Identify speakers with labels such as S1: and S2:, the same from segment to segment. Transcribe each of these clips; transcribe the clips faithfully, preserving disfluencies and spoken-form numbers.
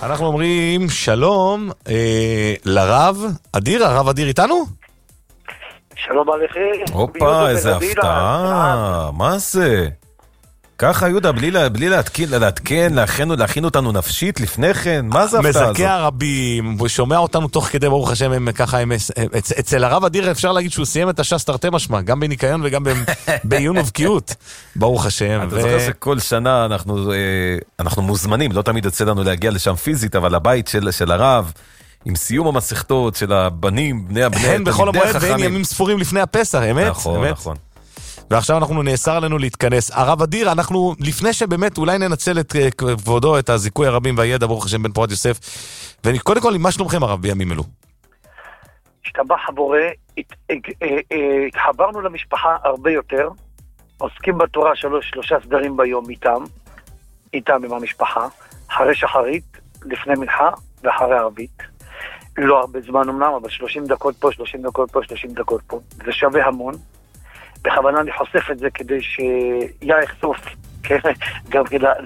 S1: אנחנו אומרים שלום אה, לרב אדיר, הרב אדיר איתנו?
S2: שלום עליכם.
S3: הופה, איזה הפתעה, מה זה? ככה יהודה, בלי, בלי להתקין, להתקן, להכין, להכין אותנו נפשית לפני כן, מה זה הפתעה הזאת?
S1: מזכה הרבים, הוא שומע אותנו תוך כדי, ברוך השם, הם ככה, הם, אצ, אצל הרב אדיר אפשר להגיד שהוא סיים את הש"ס תרתי משמע, גם בניקיון וגם בעיון ובקיאות, ברוך השם.
S3: אתה זוכר שכל שנה אנחנו, אנחנו מוזמנים, לא תמיד יוצא לנו להגיע לשם פיזית, אבל הבית של, של הרב, עם סיום המסכתות של הבנים, בני הבני,
S1: הן בכל המועד ואין ימים ספורים לפני הפסח, אמת?
S3: נכון,
S1: אמת?
S3: נכון.
S1: ועכשיו אנחנו נאסר עלינו להתכנס. הרב אדיר, אנחנו, לפני שבאמת אולי ננצל את כבודו, את הזיכוי הרבים והידע, ברוך השם בן פורת יוסף, וקודם כל, מה שלומכם הרב בימים אלו?
S2: השתבח הבורא, התחברנו למשפחה הרבה יותר, עוסקים בתורה שלוש, שלושה סדרים ביום איתם, איתם עם המשפחה, אחרי שחרית, לפני מנחה ואחרי ערבית. לא הרבה זמן אמנם, אבל שלושים דקות פה, שלושים דקות פה, שלושים דקות פה. זה שווה המון. בכוונה אני חושף את זה כדי שיה יחשוף גם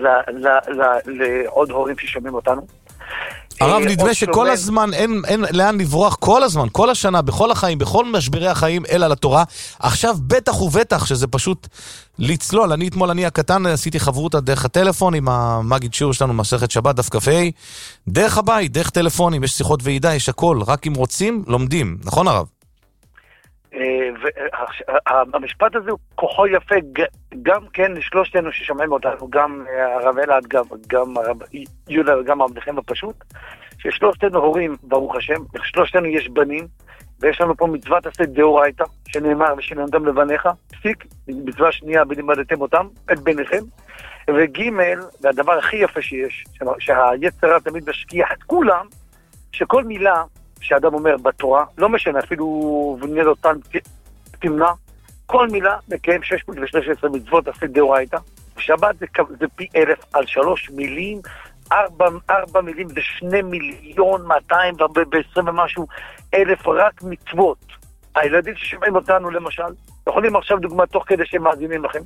S2: לעוד הורים ששומעים אותנו.
S1: הרב, נדמה שכל הזמן, אין, אין לאן לברוח, כל הזמן, כל השנה, בכל החיים, בכל משברי החיים, אלא לתורה. עכשיו, בטח ובטח, שזה פשוט לצלול. אני אתמול, אני הקטן, עשיתי חברותה דרך הטלפון, עם המגיד שיעור שלנו, מסכת שבת, דף קפה, דרך הבית, דרך טלפונים, יש שיחות ועידה, יש הכל. רק אם רוצים, לומדים. נכון, הרב?
S2: והמשפט הזה הוא כוחו יפה גם כן לשלושתנו ששומעים אותנו, גם הרב אלעד, גם הרב יהודה וגם הרב הפשוט, ששלושתנו הורים ברוך השם, שלושתנו יש בנים, ויש לנו פה מצוות עשה דאורייתא שנאמר ושנלמדם לבניך, פסיק, מצווה שנייה ולימדתם אותם, את בניכם, וגימל, והדבר הכי יפה שיש, שהיצר תמיד משקיע את כולם, שכל מילה שאדם אומר בתורה, לא משנה, אפילו בניה אותן תמנע, כל מילה מקיים שש מאות ושלוש עשרה מצוות עשה דאורייתא, שבת זה, זה פי אלף על שלוש מילים, ארבע, ארבע מילים זה שני מיליון מאתיים ועשרים ומשהו אלף רק מצוות. הילדים ששומעים אותנו למשל, יכולים עכשיו דוגמה תוך כדי שהם מאזינים לכם,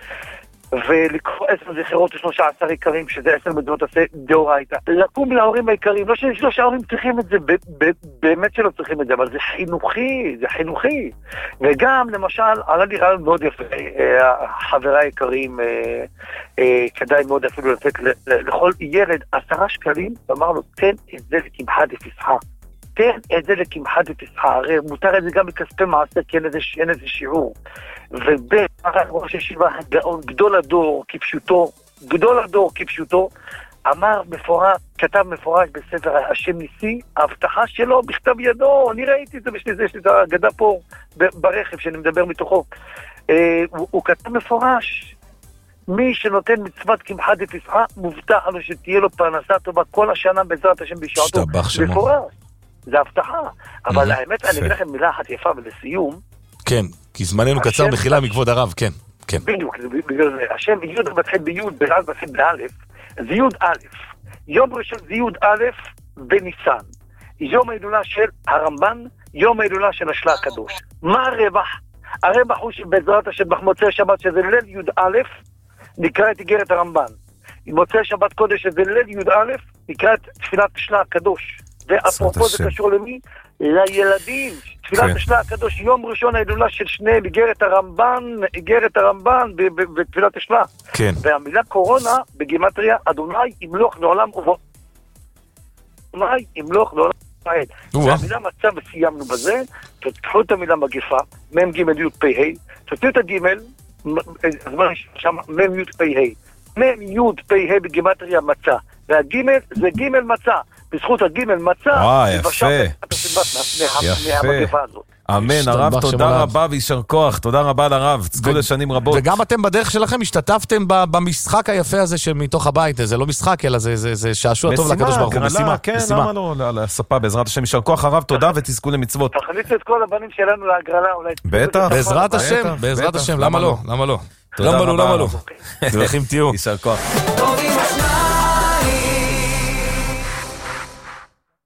S2: ולקרוא עשר זכרות ושלושה עשר עיקרים, שזה עשר מצוות עשה דאורייתא. לקום להורים העיקרים, לא ששלושה ההורים צריכים את זה, באמת שלא צריכים את זה, אבל זה חינוכי, זה חינוכי. וגם, למשל, עלה לי רעיון מאוד יפה, חברי העיקרים, כדאי מאוד אפילו לתת לכל ילד עשרה שקלים, ואמר לו, תן את זה לקמחא דפסחא. תן את זה לקמחא דפסחא, הרי מותר את זה גם בכספי מעשר, כי אין איזה שיעור. ובן, ראש ישיבה הגאון, גדול הדור כפשוטו, גדול הדור כפשוטו, אמר מפורש, כתב מפורש בספר השם ניסי, ההבטחה שלו בכתב ידו, אני ראיתי את זה, יש לי את הגדה פה ברכב שאני מדבר מתוכו, אה, הוא, הוא כתב מפורש, מי שנותן מצוות קמחא דפסחא, מובטח לו שתהיה לו פרנסה טובה כל השנה בעזרת השם בשעתו, מפורש, זה הבטחה, אבל האמת, אני אגיד לכם מילה אחת יפה ולסיום,
S1: כן, כי זמננו קצר בחילה מכבוד הרב, כן, כן.
S2: בדיוק, בגלל זה, השם יוד מתחיל ביוד, ברז מתחיל באלף, זה יוד א', יום ראשון זה יוד א' בניסן, יום ההילולה של הרמב"ן, יום ההילולה של השלה הקדוש. מה הרווח? הרווח הוא שבעזרת השם במוצאי שבת שזה ליל יוד א', נקרא את איגרת הרמב"ן. מוצאי שבת קודש שזה ליל יוד א', נקרא את תפילת השלה הקדוש. ואפרופו זה קשור למי? לילדים. תפילת השלה הקדוש, יום ראשון ההילולה של שניהם, איגרת הרמב"ן, איגרת הרמב"ן בתפילת השלה.
S1: כן. והמילה
S2: קורונה בגימטריה, אדוני ימלוך לעולם ובו. אדוני ימלוך לעולם ובו. המילה מצא וסיימנו בזה, תתחו את המילה מגפה, מם ג' י' פ' ה', תתחו את הג' הזמן שם, מם י' פ' ה', מם י' פ' ה' בגימטריה מצא, והג' זה ג' מצא. בזכות הגימל מצא,
S3: וואי, יפה, יפה, אמן, הרב, תודה רבה וישר כוח, תודה רבה לרב, צגו לשנים רבות.
S1: וגם אתם בדרך שלכם השתתפתם במשחק היפה הזה שמתוך הבית, זה לא משחק, אלא זה שעשוע טוב לקדוש ברוך הוא, משימה.
S3: כן, למה לא, לספה, בעזרת השם, ישר כוח הרב, תודה ותזכו למצוות.
S2: תכניס את כל הבנים שלנו להגרלה, אולי...
S3: בטח.
S1: בעזרת השם, בעזרת השם, למה לא, למה לא? למה לא, למה לא? דרכים תהיו.
S3: ישר כוח.